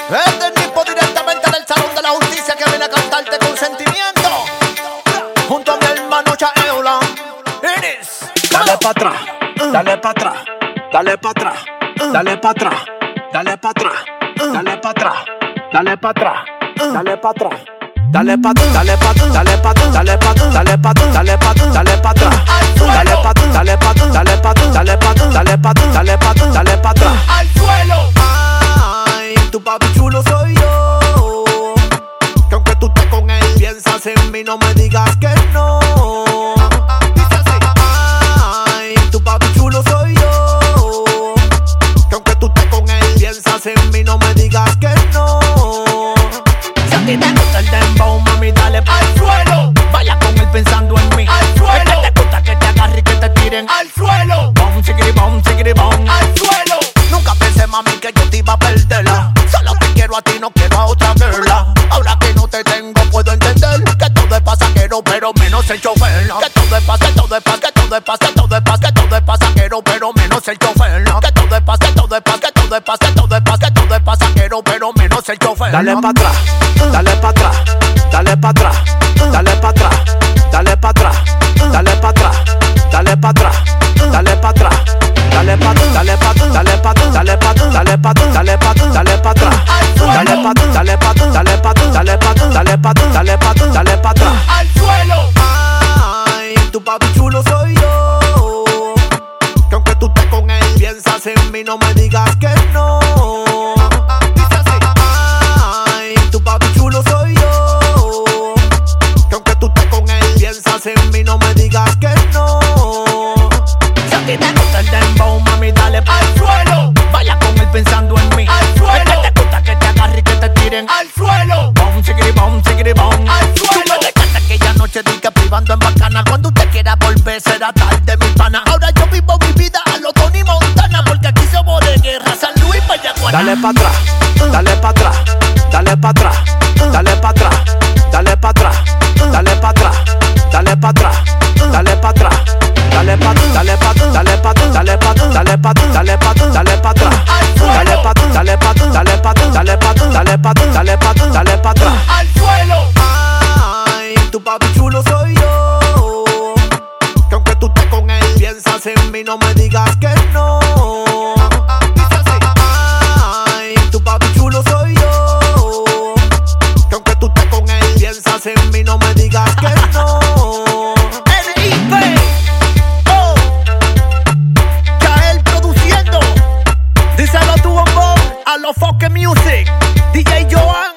Este tipo directamente del Salón de la Justicia que viene a cantarte con sentimiento. Junto a mi hermano Chaeula. Iris. Dale pa' atrás, dale pa' atrás, dale pa' atrás, dale pa' atrás, dale pa' atrás, dale pa' atrás, dale pa' atrás, dale pa' atrás. Dale pa, dale pa, dale pa, dale pa, dale pa, dale pa, dale pa atrás. Dale pa, dale pa, dale pa, dale pa, dale pa, dale pa, dale pa atrás. Al suelo. Ay, tu papi chulo soy yo. Que aunque tú estés con él, piensas en mí, no me digas que no. Dice así. Ay, tu papi chulo soy yo. Que aunque tú estés con él, piensas en mí, no me digas que no. Si a ti te gusta el dembow, mami, dale al suelo. Vaya con él pensando en mí. Al suelo. Es que te gusta que te agarre y que te tiren al suelo. Bom, chiquiri, bom, al suelo. Nunca pensé, mami, que yo te iba a perderla. Solo te quiero a ti, no quiero a otra girla. Ahora que no te tengo, puedo entender que todo es pasajero, pero menos el chofer. Que todo es pasajero, todo es pasajero, todo es pasajero, todo es pasajero, todo es pasajero, pero menos el chofer. Que todo es pasajero, todo es pasajero, todo es pasajero, todo es pasajero, todo es pasajero, pero menos el chofer. Dale pa' atrás, dale pa' atrás, dale pa' atrás, dale pa' atrás, dale pa' atrás, dale pa' atrás, dale pa' atrás, dale pa' atrás. Dale pa, dale pa, dale pa, dale pa, dale pa, dale pa, dale pa atrás. Dale pa, dale pa, dale pa, dale pa, dale pa, dale pa, dale pa atrás. Al suelo. Ay, tu papi chulo soy yo. Que aunque tú estés con él, piensas en mí, no me digas que no. Dice así. Ay, tu papi chulo soy yo. Que aunque tú estés con él, piensas en mí, no me digas que no. Si a ti te gusta el dembow, mami, dale al suelo. Vaya con él pensando en mí. Al suelo. Es que te gusta que te agarre y que te tiren al suelo. Bom, chiquiri, bom, al suelo. Tú me dejaste aquella noche di que privando en bacana. Cuando usted quiera volver será tarde, mi pana. Ahora yo vivo mi vida a lo Tony Montana, porque aquí somos de guerra, San Luis, Payaguana. Dale pa' atrás, dale pa' atrás, dale pa' atrás, dale pa' atrás, dale pa' atrás, dale pa' atrás, dale pa' atrás, dale pa' atrás. Dale pa, dale pa, dale pa, dale pa, dale pa, dale pa, dale pa atrás. Dale pa, dale pa, dale pa, dale pa, dale pa, dale pa, dale pa atrás. Al suelo. Ay, tu papi chulo soy yo. Que aunque tú estés con él, piensas en mí, no me digas que no. Dice así. Ay, tu papi chulo soy yo. Que aunque tú estés con él, piensas en mí, no me digas que no. NIP. Oh. Chael produciendo. Díselo tu bombón a los Foque Music. DJ Joan.